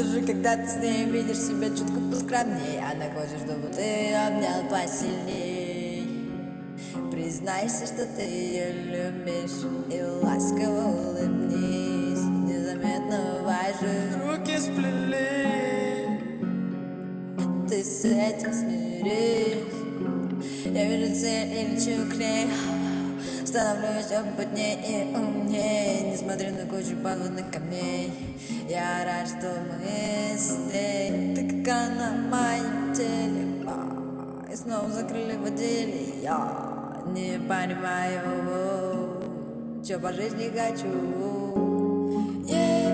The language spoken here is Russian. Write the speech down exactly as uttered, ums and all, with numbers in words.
Даже когда ты с ней видишь себя чутко поскромней, она хочет, чтобы ты обнял посильней. Признайся, что ты ее любишь, и ласково улыбнись. Незаметно ваши руки сплели. Ты с этим смирись. Я вижу цель и лечу к ней. Становлюсь опытнее и умнее. Не смотрю на кучу подводных камней. Я рад, что мы с ней. Ты как она в моем теле. а, И снова закрыли в отделе. Я не понимаю, чё по жизни хочу. Yeah.